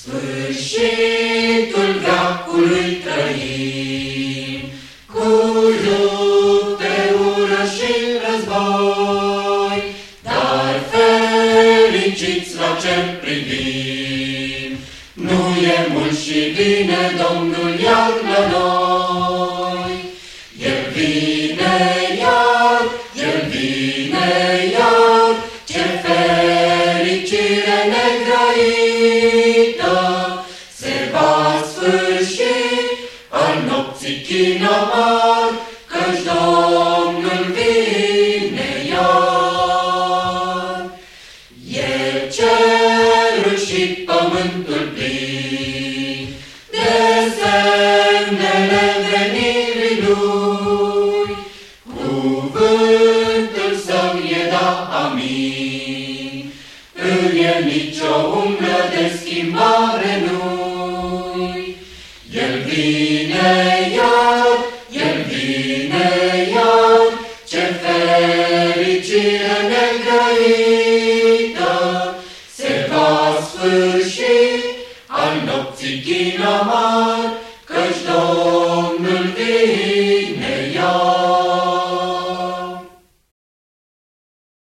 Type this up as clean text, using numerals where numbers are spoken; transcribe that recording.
Sfârșitul veacului trăim, cu lupte, ură și război, dar fericiți la cer privim. Nu e mult și vine Domnul iar la noi. El vine iar, El vine iar, ce fericire negrăită! Se va sfârși al nopții chin amar, căci Domnul vine iar. El cerul și pământul plin de semnele venirii Lui, cuvântul Său e da, amin. Nu e nicio umbră de schimbare în Lui. El vine